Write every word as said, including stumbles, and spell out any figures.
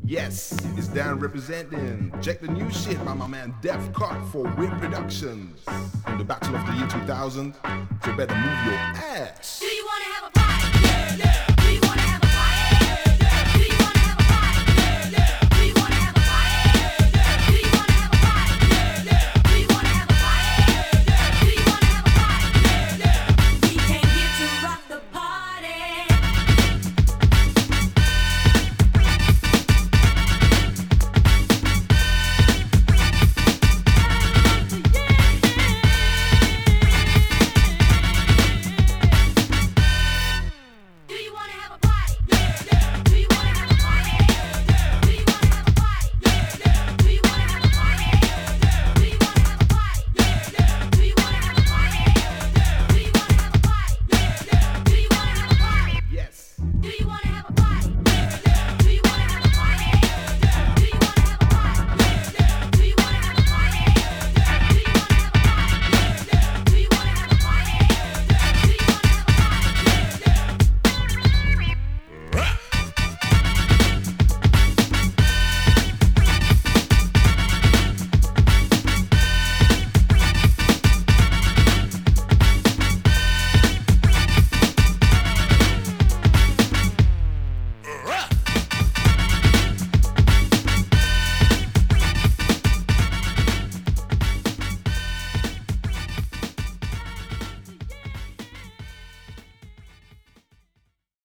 Yes, it's Dan representing. Check the new shit by my man Def Cut for Win Productions. From the battle of the year two thousand, so better move your ass.